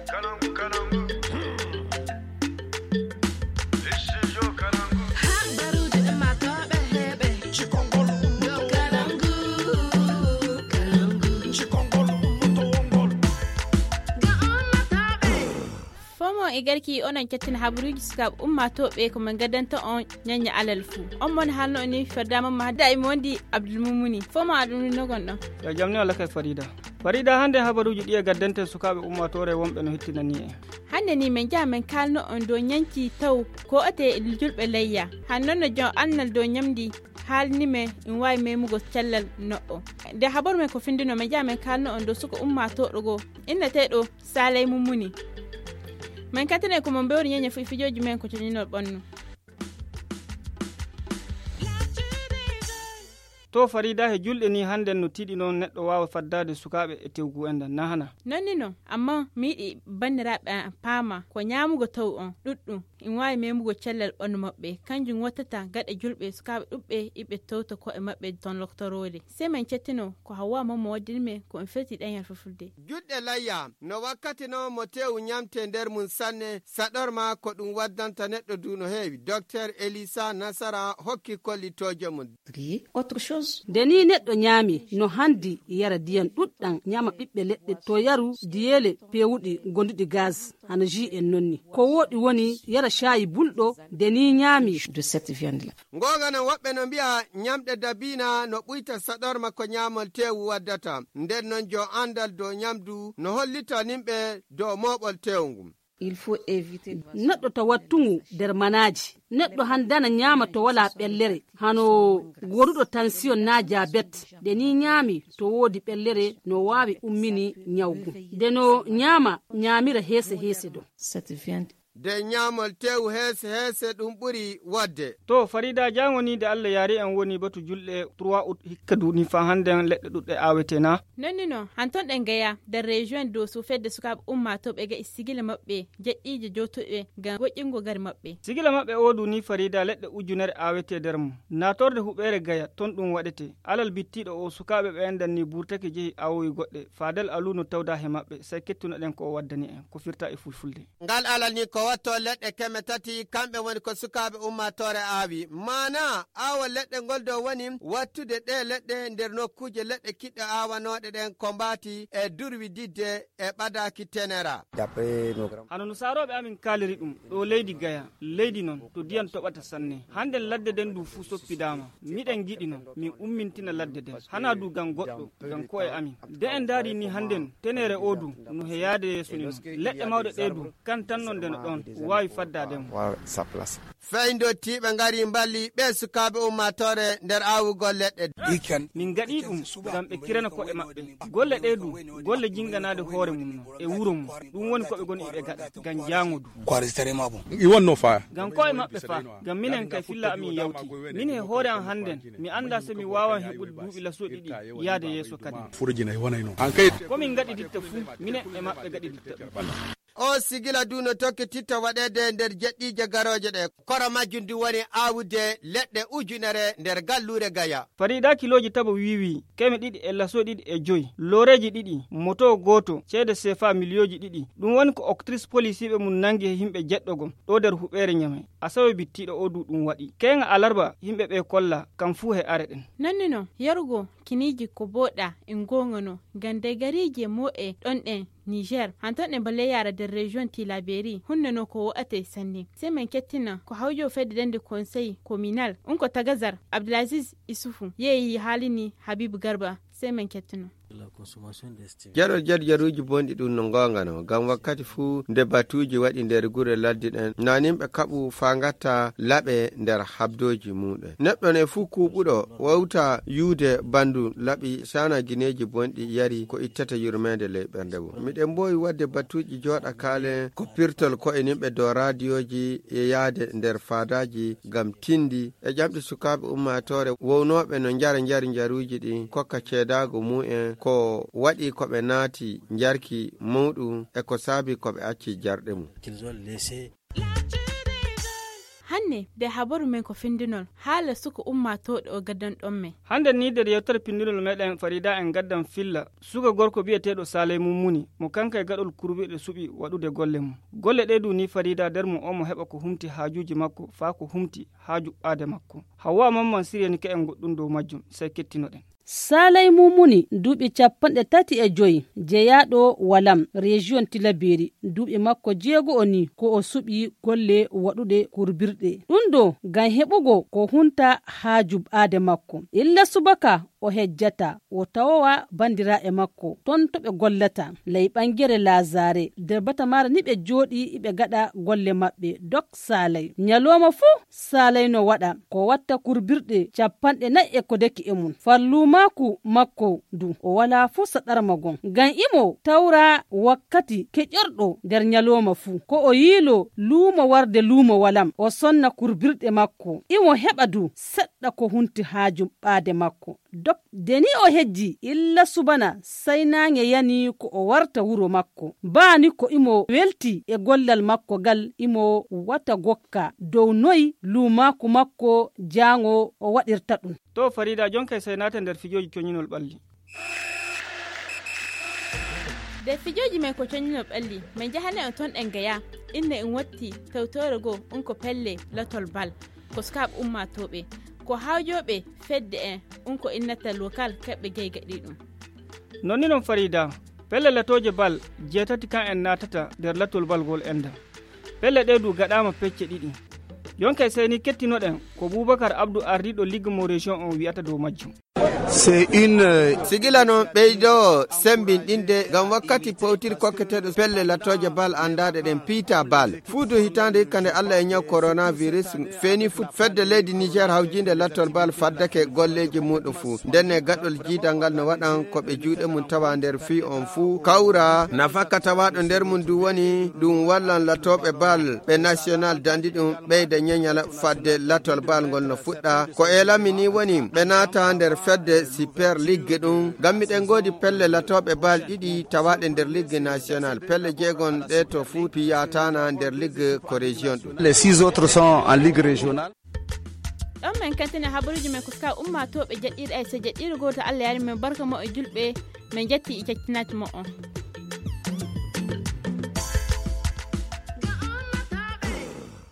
igarki onan kettin habruji skab umma tobe ko man gadanta on nyanya alalfu on mon halno ni ferdama ma da imondi abdulmumuni foma adunu no gondo ya jamni wala kay farida hande habaruji diya gaddante sukabe umma tore wonbe no hittinani en hande ni men jamen kalno on do nyanki taw ko ate julbe layya hannon no jon annal do nyamdi halnime in way memugo cellal no de habar me ko findino men jamen kalno on do suko umma to dogo inna tedo salay mumuni men katene ko mon bewri nyanya fijoji men ko tinino bonno to farida he julde ni hande no tidi non neddo wawa faddade sukabe e tewgu enda nahana nonni no amma miidi bandirabe pama ko nyamugo taw on duddum in way memugo cellal on mabbe kanjum watata gada julbe sukabe dubbe ibe tawto ko e mabbe ton loktorode se men cettino ko hawa mamo wadilme ko en feti dan yarfufulde judde layya no wakkati no mo tew nyamte nder mun sanne sadorma ko dum waddanta neddo duno heewi docteur Elisa Nasara hokki kollitoje mun autre chose deni neddo nyami no handi yara diyan duddan nyama bibbe ledde to yaru diyele pewudi gondudi gaz hana ji en nonni ko wodi woni yara shayi buldo deni nyami de cette viande là ngogana wabbe no biya nyamde dabina no buita sadorma ko nyamol tewu waddata nden non jo andal do nyamdu no hollita nimbe do mobol tewngum il faut éviter neddo to wattungu der manaji neddo handana nyama to wala bellere hano gorudo tension na diabete de ni nyami to wodi bellere no wawi ummini nyawgu de no nyama nyamira hese do cette viande de nyamol tew hese dum buri wadde to farida jangoni de Allah yari en woni batu julde 3 août hikkadu ni fa hande ledde dudde awetena nonnino hanton den gaya der region do so fedde sukab umma to be ga sigila mabbe jeddije jotobe ga gojingo gar mabbe sigila mabbe odu ni farida ledde ujunere awete dermu na torde hubere gaya ton dum wadete alal bittido o sukabe be endan ni burtake jehi awoyi godde fadal aluno tawda he mabbe sai kettuno den ko waddani en ko firta e fulfulde ngal alal ni ko watto ledde keme tati kambe woni ko sukabe ummatore aawi mana awa ledde goldo woni wattude de ledde nder nokkuje ledde kidde awanode den kombati e durwi didde e badaki tenera hanonu sarobe amin kaliri dum do leydi gaya leydi non to diyan tobata sanne hande ladde den du fu soppidama miden gidi non min ummintina ladde den hana du gan goddo gan ko e amin de en dari ni handen tenere odu no heyade suni ledde mawde dedu kan tan non den don wawi faddade mo sa place fayndo tibe ngari mballi be sukabe ummatore nder awugol ledde min gadi dum gam be kirana ko e mabbe golle dedu golle jinganade hoore mum e wuro mum dum woni ko be goni be gada gan jangudu i wonno fa gan ko e mabbe fa gam minen kay filla amin yawti min he hoore an handen mi anda se mi wawan hebude duubi la so didi yaade yeso kadi furujina e wonayno an kay ko min gadi ditta fu minen e mabbe gadi ditta o sigila duno tokkititta waɗede nder jeɗɗije garoje ɗe kora majjundi woni awude leɗɗe ujunere nder gallure gaya farida kiloji tabo wiwi keme ɗiɗi e laso ɗiɗi e joyi loreji ɗiɗi moto goto ceede sefa milioji ɗiɗi ɗum woni ko octrice policiɓe mum nangi himɓe jeɗɗogom ɗo nder huɓere ñame asawe bittiɗo o du ɗum waɗi kenga alarba himɓe ɓe kolla kam fu he are ɗen nonnino yarugo kiniji ko boɗa en gongono gande garije mo e ɗon ɗen Niger hanton ne balle yara der region Tilaberi hunne no ko ate sanne sai men kettina ko hawjo fedde dende conseil communal unko tagazar Abdulaziz Isufu yeyi halini Habibu Garba sai men kettina jaruji bondi dum no ngongano gam wakkati fu nde batuji wadi nder gure laddi den nanimbe kabu fangata labe nder habdoji mude neddo ne fu kubudo wawta yude bandu labi sana gineji bondi yari ko ittata yurmede le berdebo miden boy wadde batuji joda kale ko pirtol ko enimbe do radioji e yaade nder fadaji gam tindi e jamdi sukabe ummatore wownobe no njari jaruji di kokka cedago mu'en ko wadi ko be naati jarki mawdu e ko sabi ko be acci jarde mu hanne da habaru men ko findinol hala suka umma to do gaddan don me hande ni da yewtar pindinol meden farida en gaddan filla suga gorko biyetedo Salay Mummuni mo kanka gadol kurbe de subi wadude golle mum golle de du ni farida der mo omo heba ko humti haajuji makko fa ko humti haaju ade makko Hawa Mamman siriyani ka en goddum do majjum sai kettinoden Salay Mummuni duuɓi 35 jeyaɗo Walam région Tilaberi duuɓi makko 6 ni ko o suɓi golle waɗude kurbirɗe ɗum ɗo ngam heɓugo ko hunta haaju ɓaade makko illa subaka o hejjata o tawowa bandira e makko ton to ɓe gollata ley ɓangere Lazare nder batamara ni ɓe jooɗi iɓe gaɗa golle maɓɓe dok Salay nyaloma fuu Salay no waɗa ko watta kurbirɗe 40 ko deki e mum fallumaku makko du o wala fuu saɗarmagon ngam imo tawra wakkati keƴorɗo nder nyaloma fuu ko o yiilo luumo warde luumo Walam o sonna kurbirɗe makko imo heɓa du seɗɗa ko hunti haaju ɓaade makko dok deni o hejji illa subana sai nange yani ko o warta wuro makko baani ko imo welti e gollal makko gal imo wata gokka dow noyi luumaku makko jango o waɗirta ɗum to farida jonka sai nata nder fijoji coñinol ɓalli da fijoji men ko coñinol ɓalli men jahane on ton en gaya inne en watti tawtore go on ko pelle lotol bal ko skab ummatoɓe ko hawjoɓe fedde en unko innata local keɓɓe geygaɗi ɗum nonni noon farida pelle latoje bal jeetati kan en natata nder latol balgol enda pelle ɗe du gaɗama pecce ɗiɗi yonke seni kettinoɗen ko Boubacar Abdou ardiɗo ligue mo région on wiyata dow majjum c'est une sigila non ɓeydo sembinɗinde ngam wakkati powtir kokketeɗo pelle latoje bal andade ɗen piita bal fuudu hitande hikkande Allah e ñaw coronavirus feni fut fedde leydi Niger hawjinde latol bal faddake golleji muɗum fuu ndenne gaɗol jiidal ngal no waɗan koɓe juuɗe mum tawa nder fi on fuu kawra nafaka tawaɗo nder mum du woni ɗum wallan latoɓe bal ɓe national dandi ɗum ɓeyda ñeñala fadde latol bal ngol no fuɗɗa ko elamini woni ɓe naata nder fedde super ligue ɗum gammiɗen godi pelle latoɓe bal ɗiɗi tawaɗe nder ligue national pelle jeegon ɗe to fuu piyatana nder ligue ko région ɗum Les 6 autres sont en ligue régionale. ɗon men kantine habaruji men ko ska ummatoɓe jaɗɗiɗa e so jaɗɗiɗo goto Allah yari men barka mo e julɓe men jetti e caccinati mo on